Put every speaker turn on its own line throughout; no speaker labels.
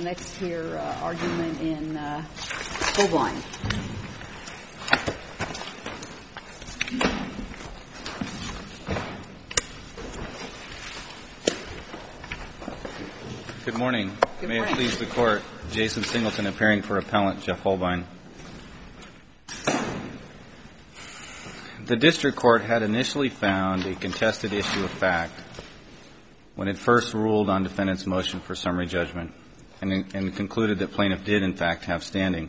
next hear argument in Holbein.
Good morning. May it please the Court, Jason Singleton appearing for Appellant Jeff Holbein. The District Court had initially found a contested issue of fact when it first ruled on defendant's motion for summary judgment and concluded that plaintiff did, in fact, have standing.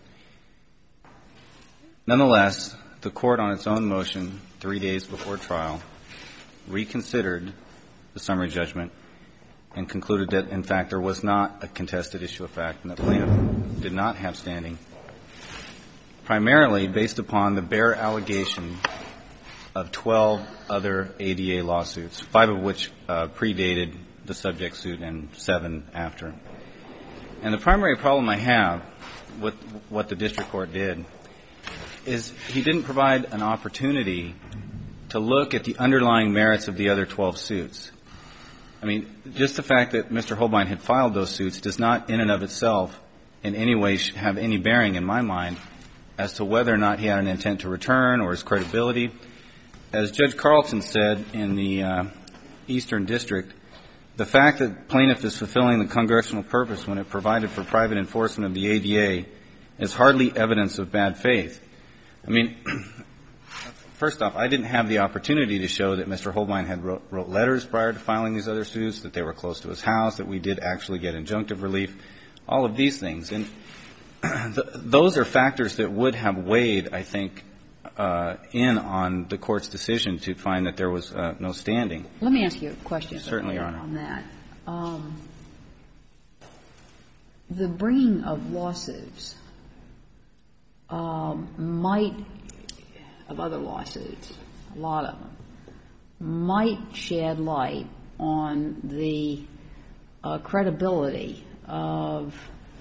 Nonetheless, the Court, on its own motion 3 days before trial, reconsidered the summary judgment and concluded that, in fact, there was not a contested issue of fact and that plaintiff did not have standing, primarily based upon the bare allegation of 12 other ADA lawsuits, 5 of which predated the subject suit and 7 after. And the primary problem I have with what the District Court did is he didn't provide an opportunity to look at the underlying merits of the other 12 suits. I mean, just the fact that Mr. Holbein had filed those suits does not in and of itself in any way have any bearing in my mind as to whether or not he had an intent to return or his credibility. As Judge Carlton said in the Eastern District, the fact that plaintiff is fulfilling the congressional purpose when it provided for private enforcement of the ADA is hardly evidence of bad faith. I mean, first off, I didn't have the opportunity to show that Mr. Holbein had wrote letters prior to filing these other suits, that they were close to his house, that we did actually get injunctive relief, all of these things. And those are factors that would have weighed, I think, in on the Court's decision to find that there was no standing.
Let me ask you a question.
Certainly, Your Honor.
On that. The bringing of lawsuits might, of other lawsuits, a lot of them, might shed light on the credibility of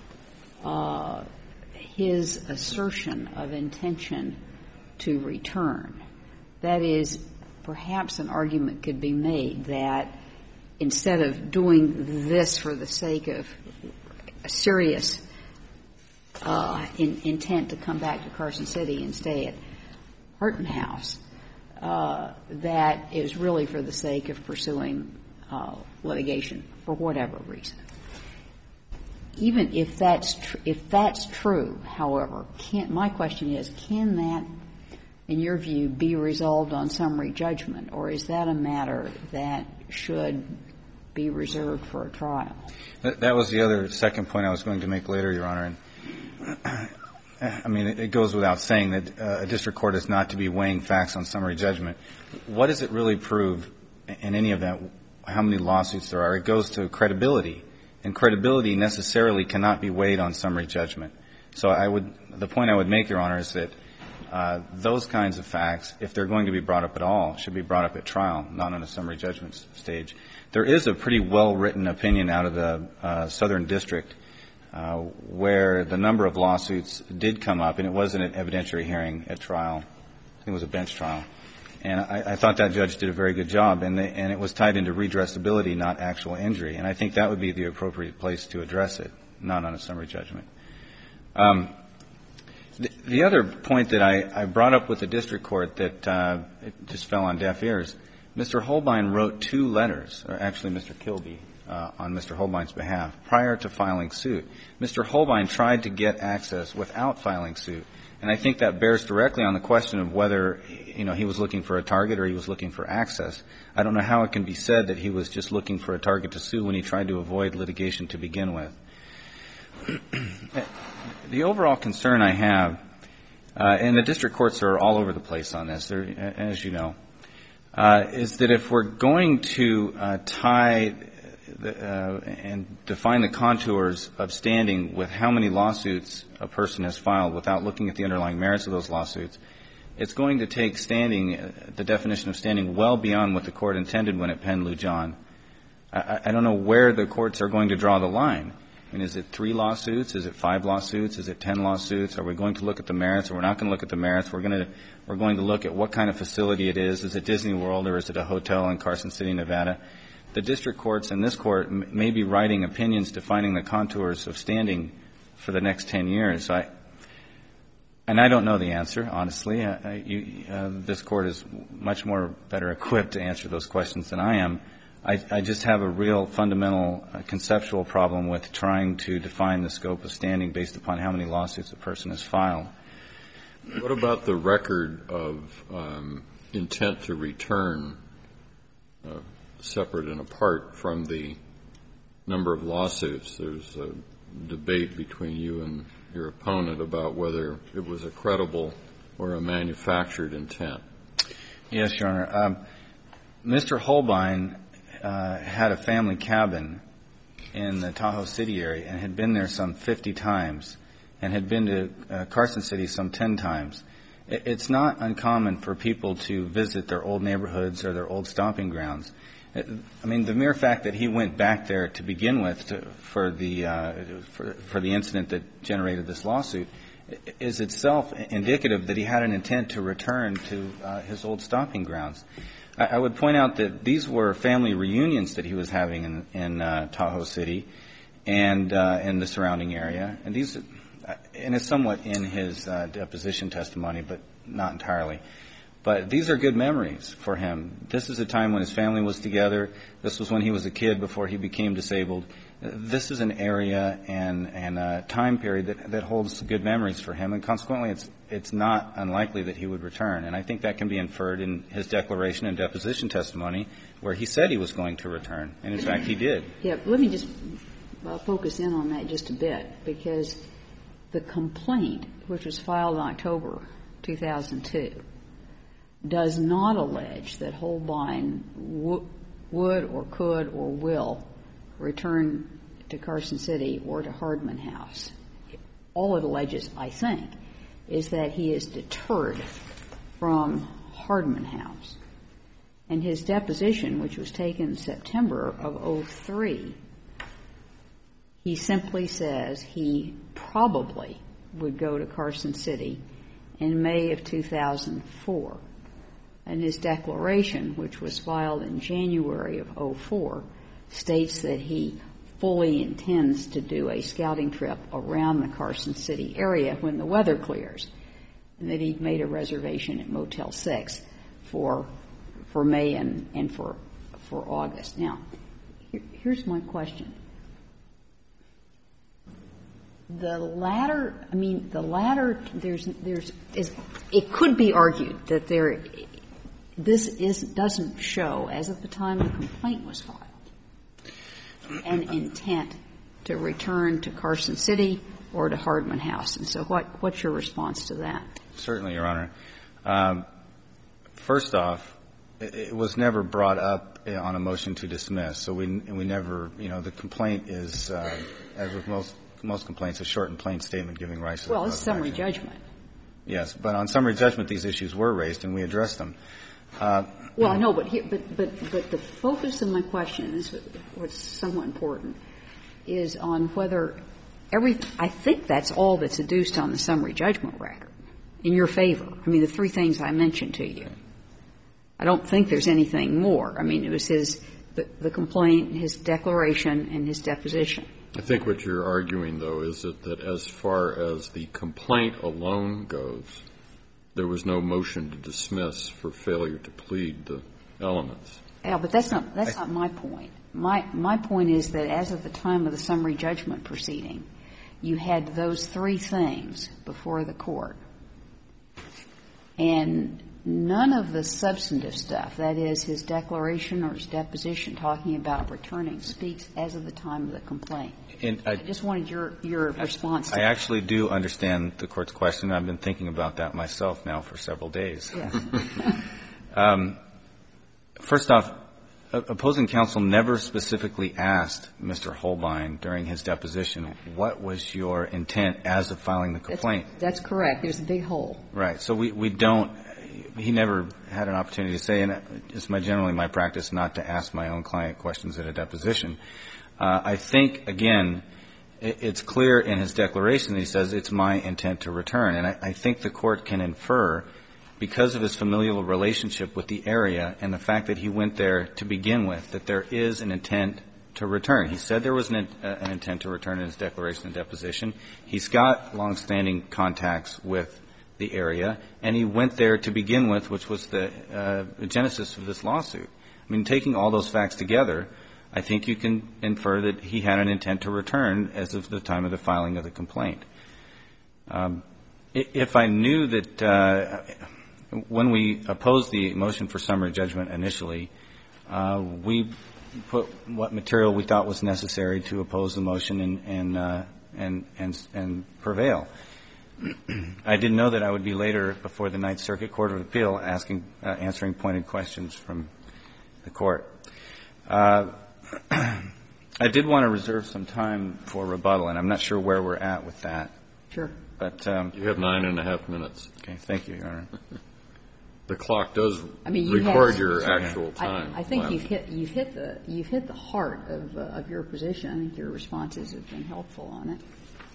his assertion of intention to return. That is, perhaps an argument could be made that instead of doing this for the sake of a serious intent to come back to Carson City and stay at Horton House, that is really for the sake of pursuing litigation for whatever reason. Even if that's true, however, my question is, can that, in your view, be resolved on summary judgment, or is that a matter that should be reserved for a trial?
That was the other second point I was going to make later, Your Honor. And I mean, it goes without saying that a district court is not to be weighing facts on summary judgment. What does it really prove in any event, how many lawsuits there are? It goes to credibility, and credibility necessarily cannot be weighed on summary judgment. So the point I would make, Your Honor, is that those kinds of facts, if they're going to be brought up at all, should be brought up at trial, not on a summary judgment stage. There is a pretty well-written opinion out of the Southern District where the number of lawsuits did come up, and it wasn't an evidentiary hearing at trial. I think it was a bench trial. And I thought that judge did a very good job, and it was tied into redressability, not actual injury. And I think that would be the appropriate place to address it, not on a summary judgment. The other point that I brought up with the district court that it just fell on deaf ears, Mr. Holbein wrote 2 letters, or actually Mr. Kilby, on Mr. Holbein's behalf prior to filing suit. Mr. Holbein tried to get access without filing suit, and I think that bears directly on the question of whether, you know, he was looking for a target or he was looking for access. I don't know how it can be said that he was just looking for a target to sue when he tried to avoid litigation to begin with. The overall concern I have, and the district courts are all over the place on this, as you know, is that if we're going to tie and define the contours of standing with how many lawsuits a person has filed without looking at the underlying merits of those lawsuits, it's going to take standing, the definition of standing, well beyond what the court intended when it penned Lujan. I don't know where the courts are going to draw the line. I mean, is it 3 lawsuits? Is it 5 lawsuits? Is it 10 lawsuits? Are we going to look at the merits, or we're not going to look at the merits? We're going to look at what kind of facility it is. Is it Disney World, or is it a hotel in Carson City, Nevada? the district courts and this Court may be writing opinions defining the contours of standing for the next 10 years. And I don't know the answer, honestly. This Court is much more better equipped to answer those questions than I am. I just have a real fundamental conceptual problem with trying to define the scope of standing based upon how many lawsuits a person has filed.
What about the record of intent to return separate and apart from the number of lawsuits? There's a debate between you and your opponent about whether it was a credible or a manufactured intent.
Yes, Your Honor. Mr. Holbein had a family cabin in the Tahoe City area and had been there some 50 times and had been to Carson City some 10 times. It's not uncommon for people to visit their old neighborhoods or their old stomping grounds. I mean, the mere fact that he went back there to begin with for the incident that generated this lawsuit is itself indicative that he had an intent to return to his old stomping grounds. I would point out that these were family reunions that he was having in Tahoe City and in the surrounding area, and it's somewhat in his deposition testimony, but not entirely. But these are good memories for him. This is a time when his family was together. This was when he was a kid before he became disabled. This is an area and a time period that holds good memories for him, and consequently it's not unlikely that he would return. And I think that can be inferred in his declaration and deposition testimony where he said he was going to return, and in fact he did.
Yeah, let me just focus in on that just a bit, because the complaint, which was filed in October 2002, does not allege that Holbein would or could or will return to Carson City or to Hardman House. All it alleges, I think, is that he is deterred from Hardman House. And his deposition, which was taken in September of 2003, he simply says he probably would go to Carson City in May of 2004. And his declaration, which was filed in January of 2004, states that he fully intends to do a scouting trip around the Carson City area when the weather clears, and that he'd made a reservation at Motel 6 for May and for August. Now, here's my question. The latter, it could be argued that this doesn't show, as of the time the complaint was filed, an intent to return to Carson City or to Hardman House. And so what's your response to that?
Certainly, Your Honor. First off, it was never brought up on a motion to dismiss. So we never, the complaint is, as with most complaints, a short and plain statement giving rise to the cause of action.
Well, it's summary judgment. Yes,
but on summary judgment, these issues were raised and we addressed them.
Well, I know, but the focus of my question is what's somewhat important is on whether I think that's all that's adduced on the summary judgment record in your favor. I mean, the three things I mentioned to you. I don't think there's anything more. I mean, it was the complaint, his declaration, and his deposition.
I think what you're arguing, though, is that as far as the complaint alone goes, there was no motion to dismiss for failure to plead the elements.
Yeah, but that's not my point. My point is that as of the time of the summary judgment proceeding, you had those three things before the court. And none of the substantive stuff, that is, his declaration or his deposition talking about returning, speaks as of the time of the complaint. And I just wanted your response to that.
I actually do understand the Court's question. I've been thinking about that myself now for several days.
Yes.
First off, opposing counsel never specifically asked Mr. Holbein during his deposition, what was your intent as of filing the complaint?
That's correct. There's a big hole.
Right. So we don't – he never had an opportunity to say, and it's generally my practice not to ask my own client questions at a deposition. I think, again, it's clear in his declaration that he says it's my intent to return. And I think the Court can infer because of his familial relationship with the area and the fact that he went there to begin with, that there is an intent to return. He said there was an intent to return in his declaration and deposition. He's got longstanding contacts with the area, and he went there to begin with, which was the genesis of this lawsuit. I mean, taking all those facts together, I think you can infer that he had an intent to return as of the time of the filing of the complaint. If I knew that when we opposed the motion for summary judgment initially, we put what material we thought was necessary to oppose the motion and prevail. I didn't know that I would be later before the Ninth Circuit Court of Appeal answering pointed questions from the court. I did want to reserve some time for rebuttal, and I'm not sure where we're at with that.
Sure.
But
you have 9.5 minutes.
Okay. Thank you, Your Honor.
The clock does record your actual time.
I think you've hit the heart of your position. I think your responses have been helpful on it.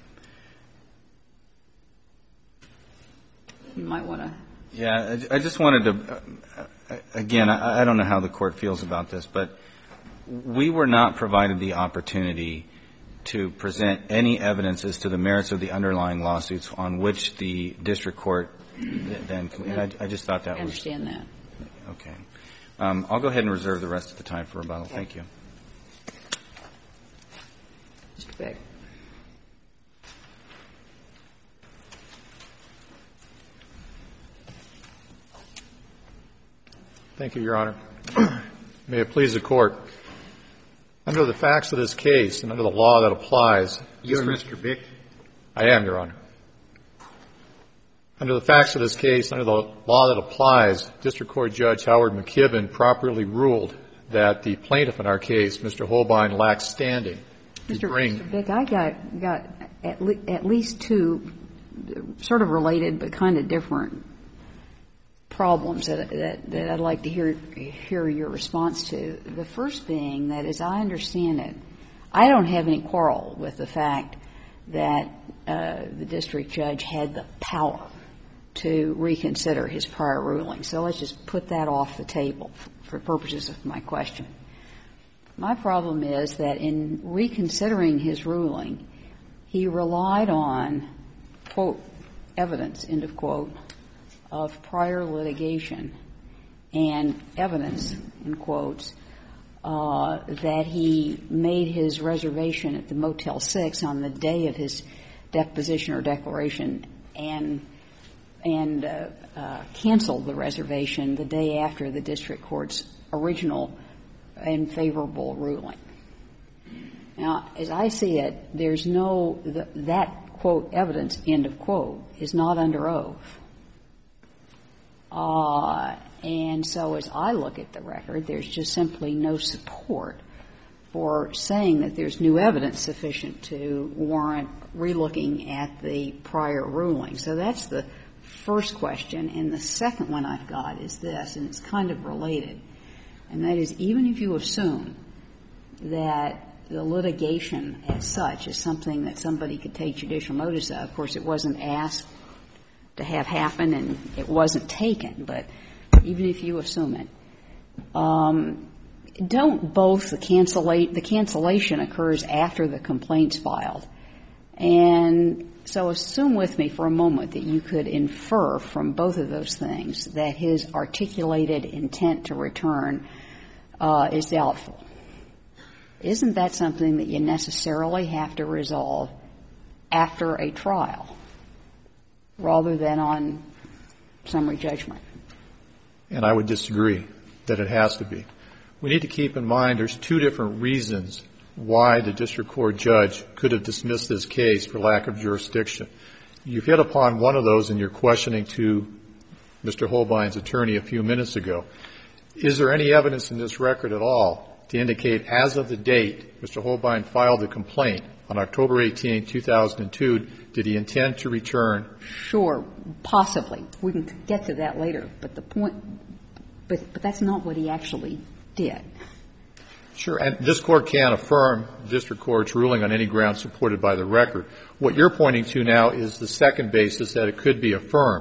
You might want to.
Yeah, I just wanted to. Again, I don't know how the court feels about this, but we were not provided the opportunity to present any evidence as to the merits of the underlying lawsuits on which the district court then. I just thought that was.
I understand that.
Okay. I'll go ahead and reserve the rest of the time for rebuttal.
Okay.
Thank you.
Mr. Beck.
Thank you, Your Honor. May it please the Court. Under the facts of this case and under the law that applies.
You're Mr. Bick?
I am, Your Honor. Under the facts of this case, under the law that applies, District Court Judge Howard McKibben properly ruled that the plaintiff in our case, Mr. Holbein, lacks standing to bring.
Mr. Bick, I got at least two sort of related but kind of different problems that I'd like to hear your response to. The first being that, as I understand it, I don't have any quarrel with the fact that the district judge had the power to reconsider his prior ruling. So let's just put that off the table for purposes of my question. My problem is that in reconsidering his ruling, he relied on, quote, evidence, end of quote, of prior litigation and evidence, in quotes, that he made his reservation at the Motel 6 on the day of his deposition or declaration and canceled the reservation the day after the district court's original and favorable ruling. Now, as I see it, there's no that, quote, evidence, end of quote, is not under oath. And so as I look at the record, there's just simply no support for saying that there's new evidence sufficient to warrant relooking at the prior ruling. So that's the first question. And the second one I've got is this, and it's kind of related, and that is even if you assume that the litigation as such is something that somebody could take judicial notice of course, it wasn't asked to have happen and it wasn't taken, but even if you assume it, don't both the cancellation occurs after the complaint's filed. And so assume with me for a moment that you could infer from both of those things that his articulated intent to return is doubtful. Isn't that something that you necessarily have to resolve after a trial rather than on summary judgment?
And I would disagree that it has to be. We need to keep in mind there's two different reasons why the district court judge could have dismissed this case for lack of jurisdiction. You've hit upon one of those in your questioning to Mr. Holbein's attorney a few minutes ago. Is there any evidence in this record at all to indicate as of the date Mr. Holbein filed the complaint on October 18, 2002, did he intend to return?
Sure, possibly. We can get to that later. But the point – but that's not what he actually did.
Sure. And this Court can't affirm the district court's ruling on any ground supported by the record. What you're pointing to now is the second basis that it could be affirmed,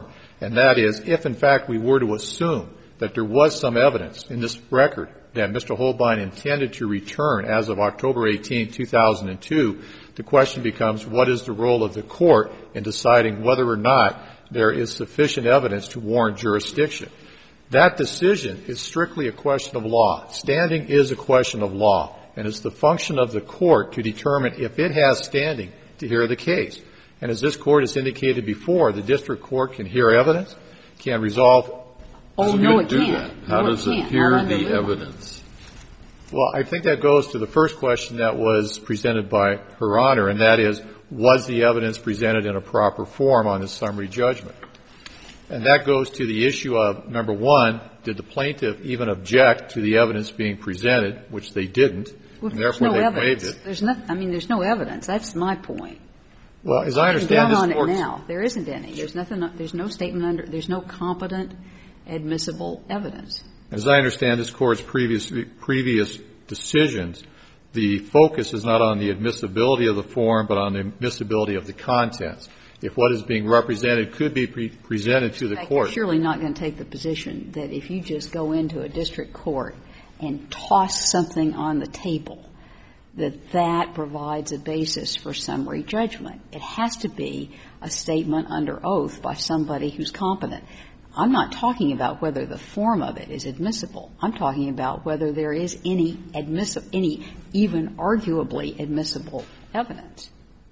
And that is, if in fact we were to assume that there was some evidence in this record that Mr. Holbein intended to return as of October 18, 2002, the question becomes, what is the role of the court in deciding whether or not there is sufficient evidence to warrant jurisdiction? That decision is strictly a question of law. Standing is a question of law, and it's the function of the court to determine if it has standing to hear the case. And as this Court has indicated before, the district court can hear evidence, can resolve.
Oh, no, it can't.
How does it hear the evidence?
Well, I think that goes to the first question that was presented by Her Honor, and that is, was the evidence presented in a proper form on the summary judgment? And that goes to the issue of, number one, did the plaintiff even object to the evidence being presented, which they didn't, and therefore they waived it.
There's no evidence. That's my point.
Well, as I understand this Court's...
Down on it now. There isn't any. There's nothing, there's no statement under, there's no competent, admissible evidence.
As I understand this Court's previous decisions, the focus is not on the admissibility of the form, but on the admissibility of the contents. If what is being represented could be presented to the Court.
You're surely not going to take the position that if you just go into a district court and toss something on the table, that provides a basis for summary judgment. It has to be a statement under oath by somebody who's competent. I'm not talking about whether the form of it is admissible. I'm talking about whether there is any even arguably admissible evidence.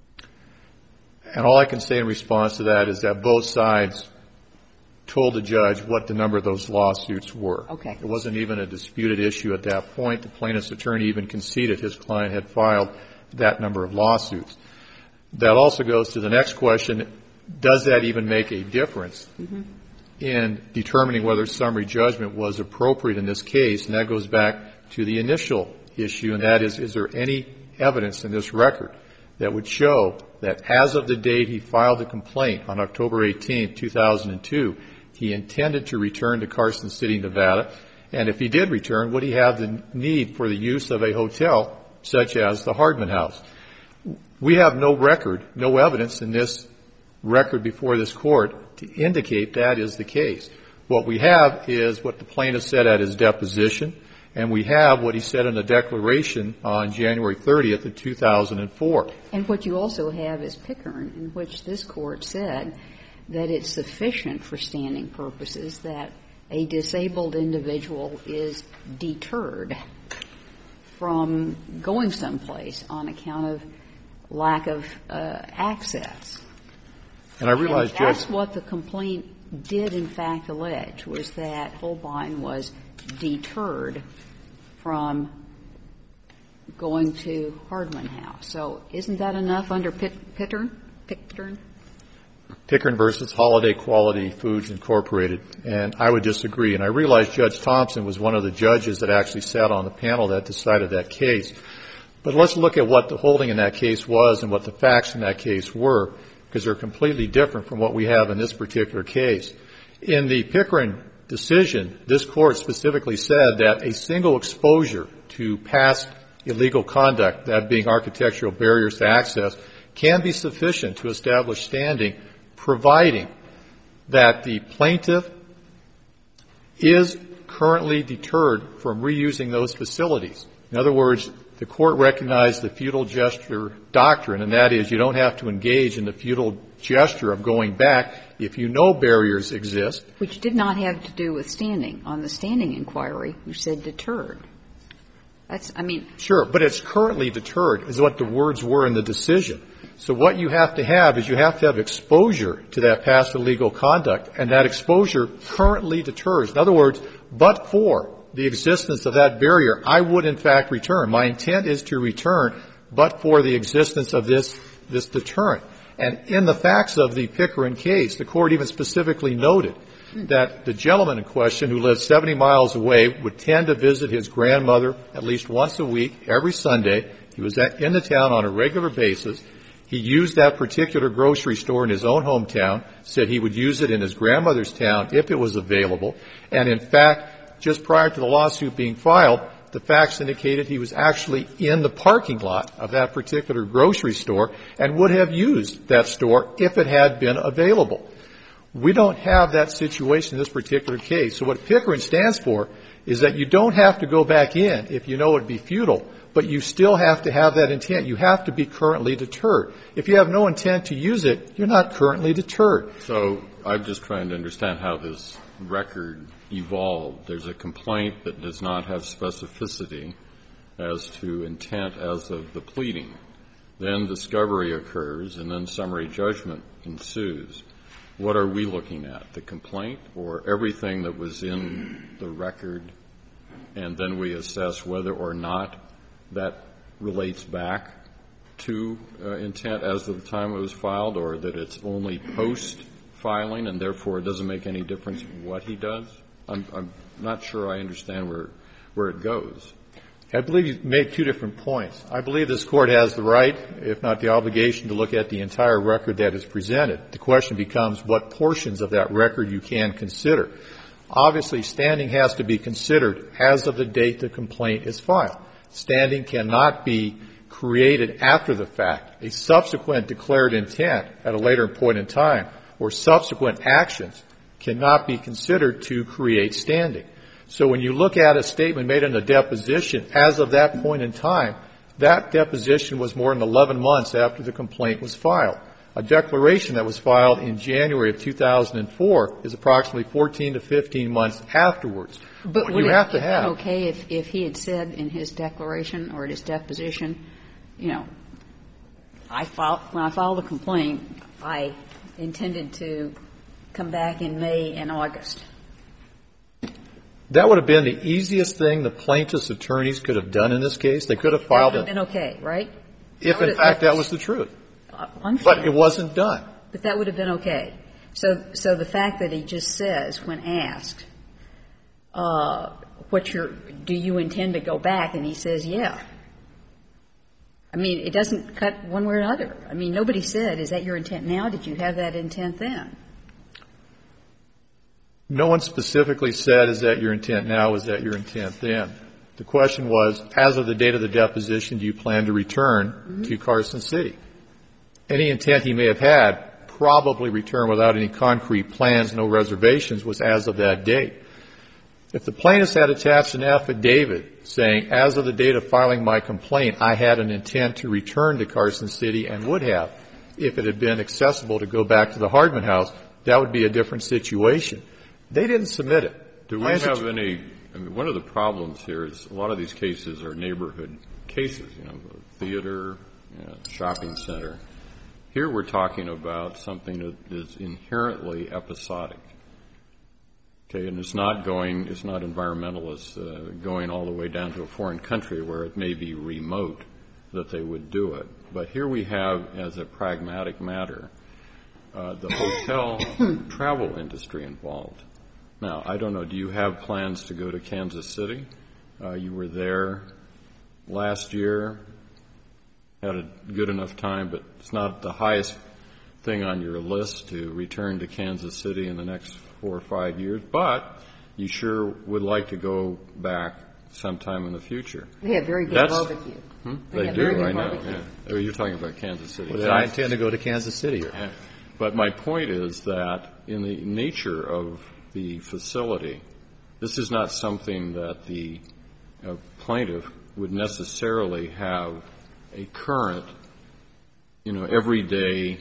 And all I can say in response to that is that both sides told the judge what the number of those lawsuits were.
Okay.
It wasn't even a disputed issue at that point. The plaintiff's attorney even conceded his client had filed that number of lawsuits. That also goes to the next question, does that even make a difference in determining whether summary judgment was appropriate in this case? And that goes back to the initial issue, and that is there any evidence in this record that would show that as of the date he filed the complaint on October 18, 2002, he intended to return to Carson City, Nevada, and if he did return, would he have the need for the use of a hotel such as the Hardman House? We have no record, no evidence in this record before this Court to indicate that is the case. What we have is what the plaintiff said at his deposition, and we have what he said in the declaration on January 30th of 2004.
And what you also have is Pickern, in which this Court said that it's sufficient for standing purposes that a disabled individual is deterred from going someplace on account of lack of access.
And I realize,
Judge, that's what the complaint did in fact allege, was that Holbein was deterred from going to Hardman House. So isn't that enough under Pickern? Pickern
versus Holiday Quality Foods Incorporated. And I would disagree. And I realize Judge Thompson was one of the judges that actually sat on the panel that decided that case. But let's look at what the holding in that case was and what the facts in that case were, because they're completely different from what we have in this particular case. In the Pickern decision, this Court specifically said that a single exposure to past illegal conduct, that being architectural barriers to access, can be sufficient to establish standing, providing that the plaintiff is currently deterred from reusing those facilities. In other words, the Court recognized the futile gesture doctrine, and that is you don't have to engage in the futile gesture of going back if you know barriers exist.
Which did not have to do with standing. On the standing inquiry, you said deterred.
Sure, but it's currently deterred is what the words were in the decision. So what you have to have is you have to have exposure to that past illegal conduct, and that exposure currently deters. In other words, but for the existence of that barrier, I would in fact return. My intent is to return, but for the existence of this deterrent. And in the facts of the Pickern case, the Court even specifically noted that the gentleman in question, who lived 70 miles away, would tend to visit his grandmother at least once a week, every Sunday. He was in the town on a regular basis. He used that particular grocery store in his own hometown, said he would use it in his grandmother's town if it was available. And in fact, just prior to the lawsuit being filed, the facts indicated he was actually in the parking lot of that particular grocery store and would have used that store if it had been available. We don't have that situation in this particular case. So what Pickering stands for is that you don't have to go back in if you know it would be futile, but you still have to have that intent. You have to be currently deterred. If you have no intent to use it, you're not currently deterred.
So I'm just trying to understand how this record evolved. There's a complaint that does not have specificity as to intent as of the pleading. Then discovery occurs, and then summary judgment ensues. What are we looking at, the complaint or everything that was in the record, and then we assess whether or not that relates back to intent as of the time it was filed, or that it's only post-filing and therefore it doesn't make any difference what he does? I'm not sure I understand where it goes.
I believe you made two different points. I believe this Court has the right, if not the obligation, to look at the entire record that is presented. The question becomes what portions of that record you can consider. Obviously, standing has to be considered as of the date the complaint is filed. Standing cannot be created after the fact. A subsequent declared intent at a later point in time or subsequent actions cannot be considered to create standing. So when you look at a statement made in a deposition, as of that point in time, that deposition was more than 11 months after the complaint was filed. A declaration that was filed in January of 2004 is approximately 14 to 15 months afterwards.
But
what
would
you
it
have to
have
have
been okay if he had said in his declaration or at his deposition, you know, when I filed the complaint, I intended to come back in May and August?
That would have been the easiest thing the plaintiff's attorneys could have done in this case. They could have filed it.
That would have been okay, right?
If, in fact, that was the truth.
But
it wasn't done.
But that would have been okay. So the fact that he just says, when asked, do you intend to go back? And he says, yeah. I mean, it doesn't cut one way or another. I mean, nobody said, is that your intent now? Did you have that intent then?
No one specifically said, is that your intent now, is that your intent then? The question was, as of the date of the deposition, do you plan to return to Carson City? Any intent he may have had, probably return without any concrete plans, no reservations, was as of that date. If the plaintiff had attached an affidavit saying, as of the date of filing my complaint, I had an intent to return to Carson City and would have, if it had been accessible to go back to the Hardman House, that would be a different situation. They didn't submit it.
Do we have any – I mean, one of the problems here is a lot of these cases are neighborhood cases, you know, theater, shopping center. Here we're talking about something that is inherently episodic. Okay, and it's not environmentalists going all the way down to a foreign country where it may be remote that they would do it. But here we have, as a pragmatic matter, the hotel travel industry involved. Now, I don't know, do you have plans to go to Kansas City? You were there last year, had a good enough time, but it's not the highest thing on your list to return to Kansas City in the next 4 or 5 years, but you sure would like to go back sometime in the future.
They have very good barbecue.
They do, I know. Yeah. Oh, you're talking about Kansas City.
Well, I intend to go to Kansas City.
But my point is that in the nature of the facility, this is not something that the plaintiff would necessarily have a current, everyday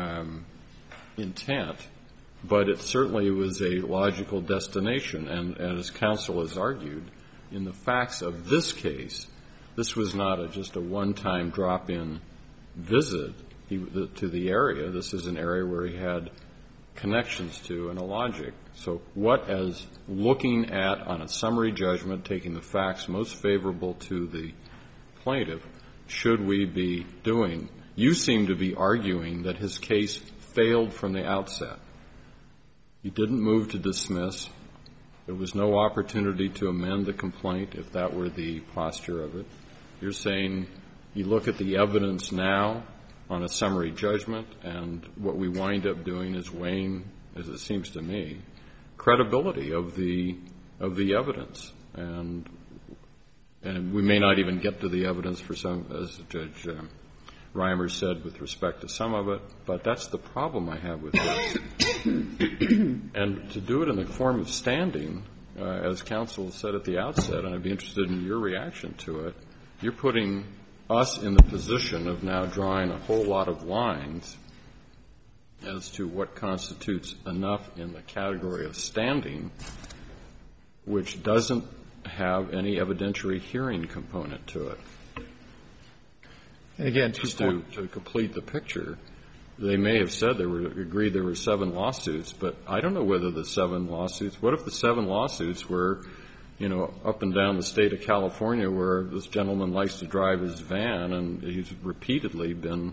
intent, but it certainly was a logical destination. And as counsel has argued, in the facts of this case, this was not just a one-time drop-in visit to the area. This is an area where he had connections to and a logic. So what, as looking at on a summary judgment, taking the facts most favorable to the plaintiff, should we be doing? You seem to be arguing that his case failed from the outset. He didn't move to dismiss. There was no opportunity to amend the complaint if that were the posture of it. You're saying you look at the evidence now on a summary judgment, and what we wind up doing is weighing, as it seems to me, credibility of the evidence. And we may not even get to the evidence for some, as Judge Reimer said with respect to some of it, but that's the problem I have with this. And to do it in the form of standing, as counsel said at the outset, and I'd be interested in your reaction to it, you're putting us in the position of now drawing a whole lot of lines as to what constitutes enough in the category of standing, which doesn't have any evidentiary hearing component to it.
And again,
just to complete the picture, they may have said agreed there were 7 lawsuits, but I don't know whether the 7 lawsuits, what if the 7 lawsuits were, up and down the state of California where this gentleman likes to drive his van and he's repeatedly been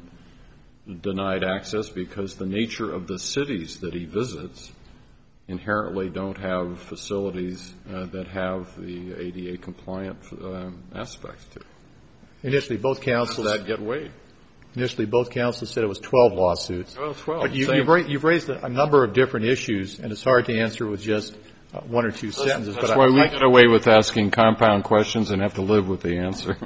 denied access because the nature of the cities that he visits inherently don't have facilities that have the ADA compliant aspects to it.
Initially, both counsels
that get weighed.
Initially, both counsels said it was 12 lawsuits.
Well, 12.
But you've raised a number of different issues, and it's hard to answer with just 1 or 2 sentences.
That's why we get away with asking compound questions and have to live with the answer.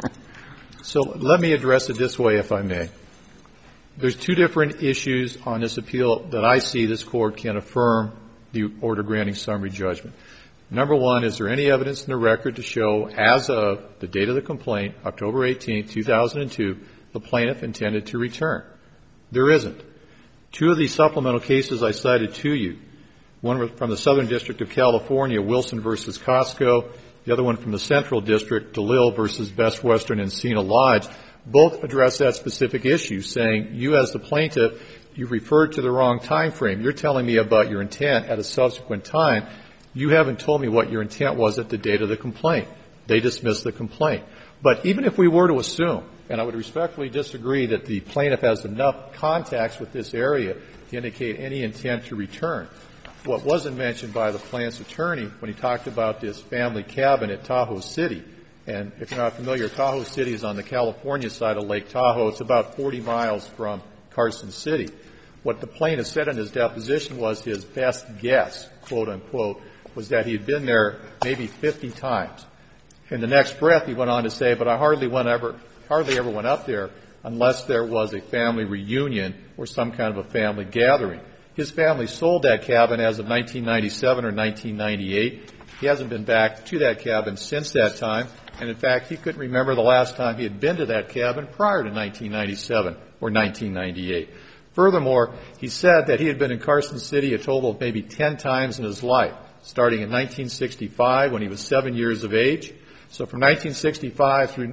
So let me address it this way, if I may. There's 2 different issues on this appeal that I see this Court can affirm the order granting summary judgment. Number 1, is there any evidence in the record to show, as of the date of the complaint, October 18, 2002, the plaintiff intended to return? There isn't. 2 of these supplemental cases I cited to you, one from the Southern District of California, Wilson versus Costco, the other one from the Central District, DeLille versus Best Western Encina Lodge, both address that specific issue, saying you as the plaintiff, you referred to the wrong time frame. You're telling me about your intent at a subsequent time. You haven't told me what your intent was at the date of the complaint. They dismissed the complaint. But even if we were to assume, and I would respectfully disagree that the plaintiff has enough contacts with this area to indicate any intent to return, what wasn't mentioned by the plaintiff's attorney when he talked about this family cabin at Tahoe City, and if you're not familiar, Tahoe City is on the California side of Lake Tahoe. It's about 40 miles from Carson City. What the plaintiff said in his deposition was his best guess, quote unquote, was that he had been there maybe 50 times. In the next breath, he went on to say, but I hardly ever went up there unless there was a family reunion or some kind of a family gathering. His family sold that cabin as of 1997 or 1998. He hasn't been back to that cabin since that time. And, in fact, he couldn't remember the last time he had been to that cabin prior to 1997 or 1998. Furthermore, he said that he had been in Carson City a total of maybe 10 times in his life, starting in 1965 when he was 7 years of age. So from 1965 through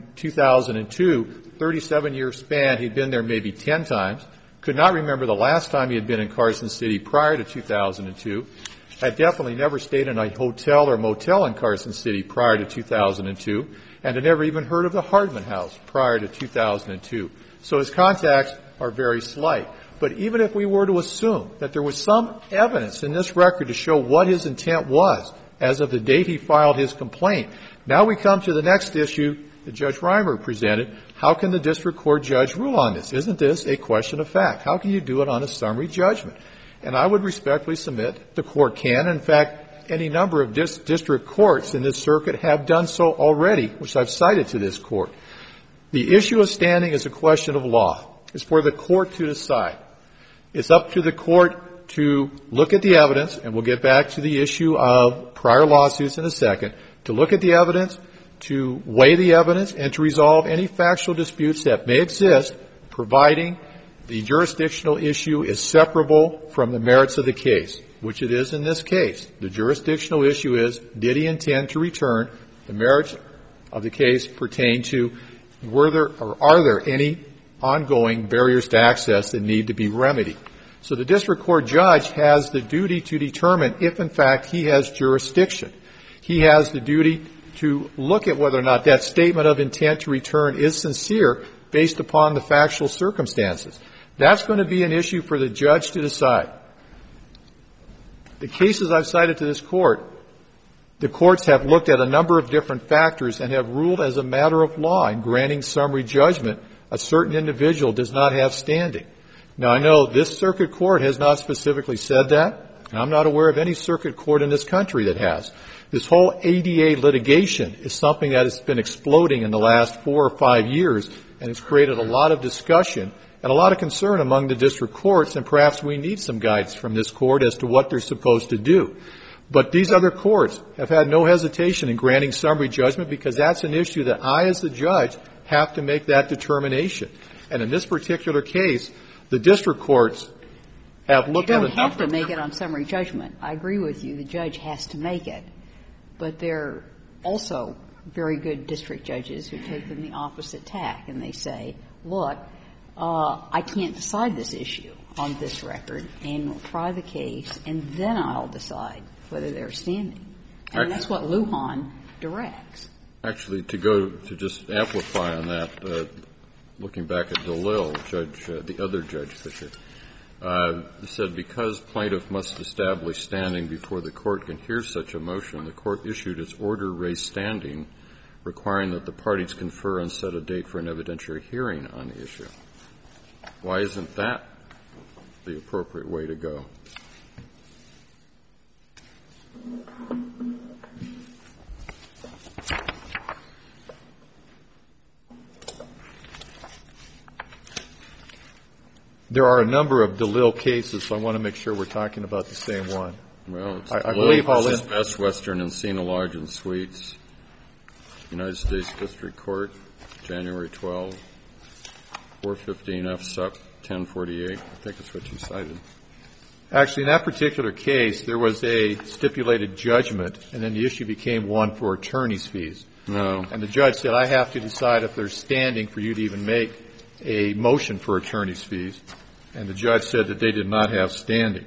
2002, 37-year span, he'd been there maybe 10 times. Could not remember the last time he had been in Carson City prior to 2002. Had definitely never stayed in a hotel or motel in Carson City prior to 2002, and had never even heard of the Hardman House prior to 2002. So his contacts are very slight. But even if we were to assume that there was some evidence in this record to show what his intent was as of the date he filed his complaint, now we come to the next issue that Judge Reimer presented. How can the district court judge rule on this? Isn't this a question of fact? How can you do it on a summary judgment? And I would respectfully submit the court can. In fact, any number of district courts in this circuit have done so already, which I've cited to this court. The issue of standing is a question of law. It's for the court to decide. It's up to the court to look at the evidence, and we'll get back to the issue of prior lawsuits in a second, to look at the evidence, to weigh the evidence, and to resolve any factual disputes that may exist, providing the jurisdictional issue is separable from the merits of the case, which it is in this case. The jurisdictional issue is, did he intend to return? The merits of the case pertain to, are there any ongoing barriers to access that need to be remedied? So the district court judge has the duty to determine if, in fact, he has jurisdiction. He has the duty to look at whether or not that statement of intent to return is sincere based upon the factual circumstances. That's going to be an issue for the judge to decide. The cases I've cited to this court, the courts have looked at a number of different factors and have ruled as a matter of law in granting summary judgment a certain individual does not have standing. Now, I know this circuit court has not specifically said that, and I'm not aware of any circuit court in this country that has. This whole ADA litigation is something that has been exploding in the last 4 or 5 years and it's created a lot of discussion and a lot of concern among the district courts, and perhaps we need some guidance from this court as to what they're supposed to do. But these other courts have had no hesitation in granting summary judgment because that's an issue that I, as the judge, have to make that determination. And in this particular case, the district courts have looked at it.
You don't have to make it on summary judgment. I agree with you. The judge has to make it. But there are also very good district judges who take them the opposite tack, and they say, look, I can't decide this issue on this record, and we'll try the case, and then I'll decide whether they're standing. And that's what Lujan directs.
Actually, to just amplify on that, looking back at DeLille, the other Judge Fisher, said because plaintiff must establish standing before the court can hear such a motion, the court issued its order raised standing, requiring that the parties confer and set a date for an evidentiary hearing on the issue. Why isn't that the appropriate way to go?
There are a number of DeLille cases, so I want to make sure we're talking about the same one.
Well, it's
I believe all in
Best Western and Encina Lodge and Suites, United States District Court, January 12, 415 F. Sup. 1048. I think that's what you cited.
Actually, in that particular case, there was a stipulated judgment, and then the issue became one for attorney's fees.
No.
And the judge said, I have to decide if there's standing for you to even make a motion for attorney's fees. And the judge said that they did not have standing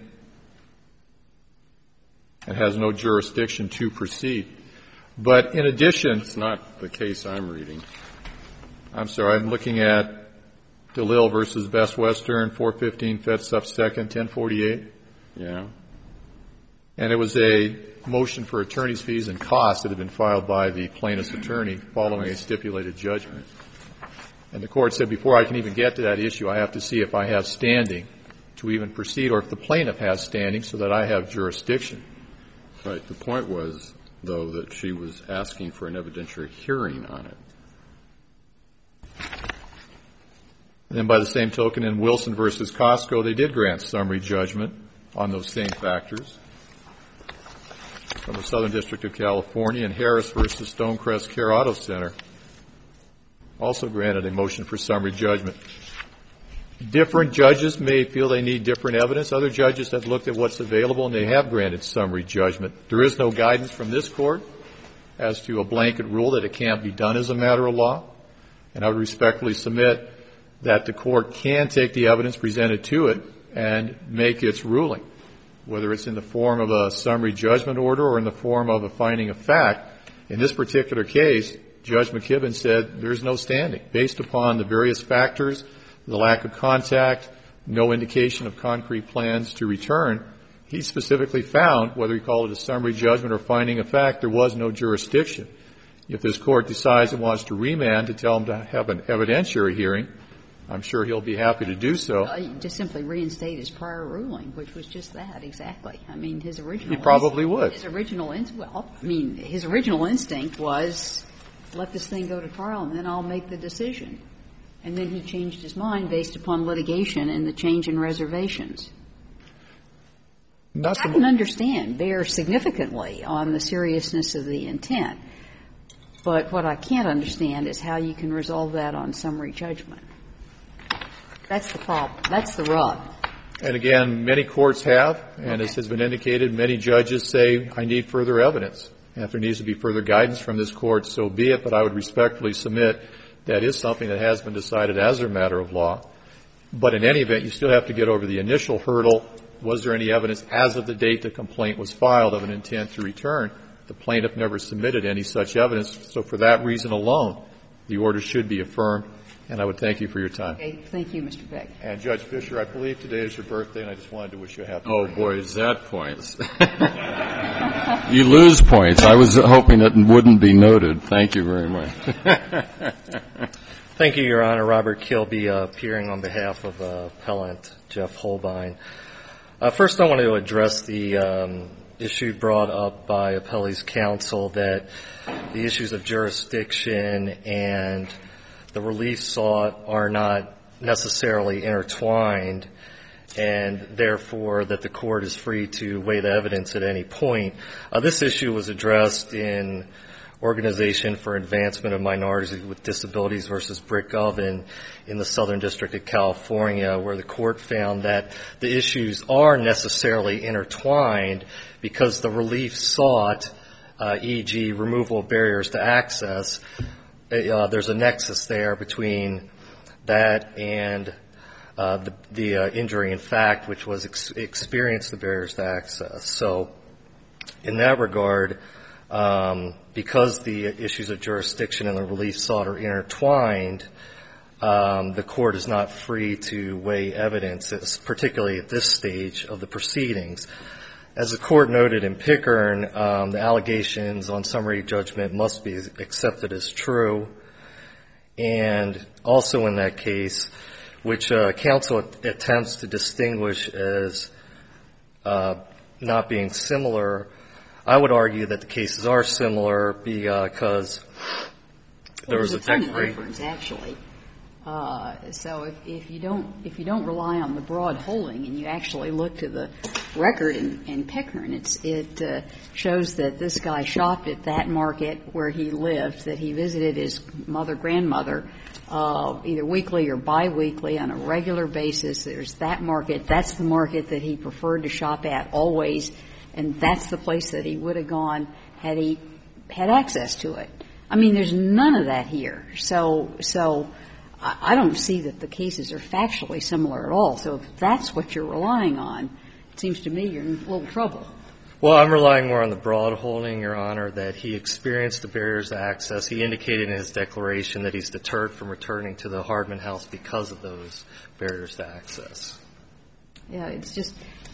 and has no jurisdiction to proceed. But in addition...
It's not the case I'm reading.
I'm sorry. I'm looking at DeLille versus Best Western, 415 Fed Sup. 2nd, 1048.
Yeah.
And it was a motion for attorney's fees and costs that had been filed by the plaintiff's attorney following a stipulated judgment. And the court said, before I can even get to that issue, I have to see if I have standing to even proceed, or if the plaintiff has standing so that I have jurisdiction.
Right. The point was, though, that she was asking for an evidentiary hearing on it.
And then by the same token, in Wilson versus Costco, they did grant summary judgment on those same factors. From the Southern District of California, and Harris versus Stonecrest Care Auto Center also granted a motion for summary judgment. Different judges may feel they need different evidence. Other judges have looked at what's available, and they have granted summary judgment. There is no guidance from this court as to a blanket rule that it can't be done as a matter of law. And I would respectfully submit that the court can take the evidence presented to it and make its ruling, whether it's in the form of a summary judgment order or in the form of a finding of fact. In this particular case, Judge McKibben said there's no standing. Based upon the various factors, the lack of contact, no indication of concrete plans to return, he specifically found, whether he called it a summary judgment or finding of fact, there was no jurisdiction. If this court decides it wants to remand to tell him to have an evidentiary hearing, I'm sure he'll be happy to do so.
Just simply reinstate his prior ruling, which was just that, exactly. I mean, his original...
He probably would.
His original instinct was, let this thing go to trial and then I'll make the decision. And then he changed his mind based upon litigation and the change in reservations. I can understand, bear significantly on the seriousness of the intent. But what I can't understand is how you can resolve that on summary judgment. That's the problem. That's the rub.
And again, many courts have, and as has been indicated, many judges say, I need further evidence. And if there needs to be further guidance from this court, so be it. But I would respectfully submit that is something that has been decided as a matter of law. But in any event, you still have to get over the initial hurdle. Was there any evidence as of the date the complaint was filed of an intent to return? The plaintiff never submitted any such evidence. So for that reason alone, the order should be affirmed. And I would thank you for your time.
Okay. Thank you, Mr. Beck.
And Judge Fisher, I believe today is your birthday, and I just wanted to wish you a happy birthday.
Oh, boy, is that points. You lose points. I was hoping it wouldn't be noted. Thank you very much.
Thank you, Your Honor. Robert Kilby, appearing on behalf of Appellant Jeff Holbein. First, I want to address the issue brought up by Appellee's counsel that the issues of jurisdiction and the relief sought are not necessarily intertwined, and therefore that the court is free to weigh the evidence at any point. This issue was addressed in Organization for Advancement of Minorities with Disabilities versus Brick Oven in the Southern District of California, where the court found that the issues are necessarily intertwined because the relief sought, e.g. removal of barriers to access, there's a nexus there between that and the injury in fact, which was experience the barriers to access. So in that regard, because the issues of jurisdiction and the relief sought are intertwined, the court is not free to weigh evidence, particularly at this stage of the proceedings. As the court noted in Pickern, the allegations on summary judgment must be accepted as true. And also in that case, which counsel attempts to distinguish as not being similar, I would argue that the cases are similar because there was a declaration. Actually,
so if you don't rely on the broad holding and you actually look to the record in Pickern, it shows that this guy shopped at that market where he lived, that he visited his grandmother, either weekly or biweekly on a regular basis. There's that market. That's the market that he preferred to shop at always, and that's the place that he would have gone had he had access to it. I mean, there's none of that here. So I don't see that the cases are factually similar at all. So if that's what you're relying on, it seems to me you're in a little trouble.
Well, I'm relying more on the broad holding, Your Honor, that he experienced the barriers to access. He indicated in his declaration that he's deterred from returning to the Hardman House because of those barriers to access.
Yeah, it's just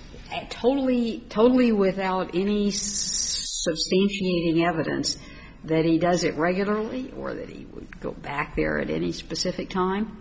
totally without any substantiating evidence that he does it regularly or that he would go back there at any specific time?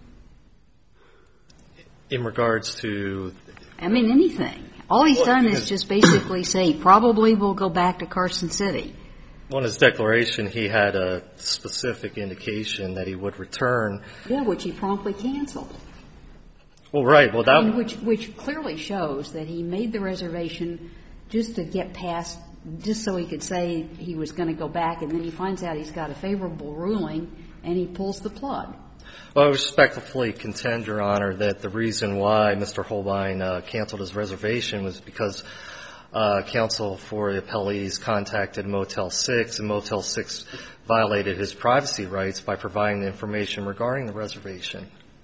In regards to?
I mean, anything. All he's done is just basically say, probably we'll go back to Carson City.
Well, in his declaration, he had a specific indication that he would return.
Yeah, which he promptly canceled.
Well, right. Well, that
which clearly shows that he made the reservation just to get past, just so he could say he was going to go back, and then he finds out he's got a favorable ruling, and he pulls the plug.
Well, I respectfully contend, Your Honor, that the reason why Mr. Holbein canceled his reservation was because counsel for the appellees contacted Motel 6, and Motel 6 violated his privacy rights by providing the information regarding the reservation.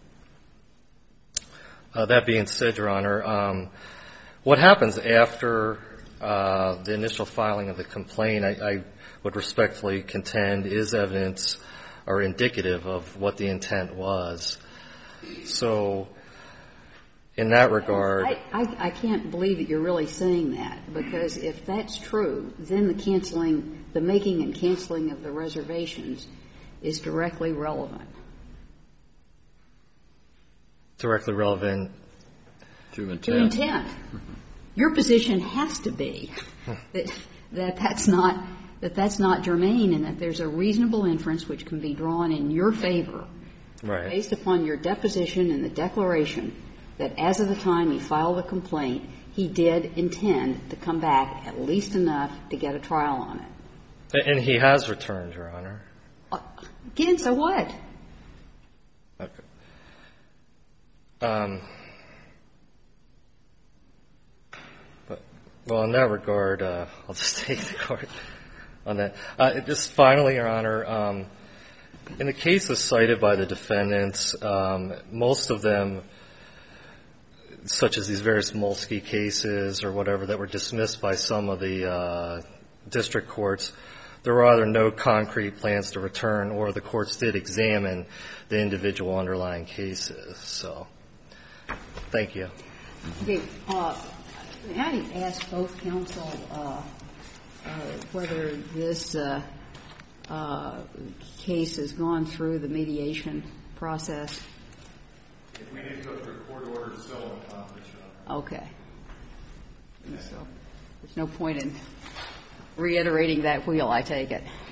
That being said, Your Honor, what happens after the initial filing of the complaint, I would respectfully contend, is evidence or indicative of what the intent was. So in that regard,
I can't believe that you're really saying that, because if that's true, then the making and canceling of the reservations is directly relevant.
Directly relevant
to intent.
To intent. Your position has to be that that's not germane, and that there's a reasonable inference which can be drawn in your favor,
right,
based upon your deposition and the declaration that as of the time he filed the complaint, he did intend to come back at least enough to get a trial on it.
And he has returned, Your Honor.
Again, so what?
Okay. Well, in that regard, I'll just take the court on that. Just finally, Your Honor, in the cases cited by the defendants, most of them, such as these various Molsky cases or whatever that were dismissed by some of the district courts, there were either no concrete plans to return or the courts did examine the individual underlying cases. So, thank you.
Okay. May I ask both counsel whether this case has gone through the mediation process?
If we need to go through court order, so in conference, Your Honor.
Okay. And so there's no point in reiterating that wheel, I take it.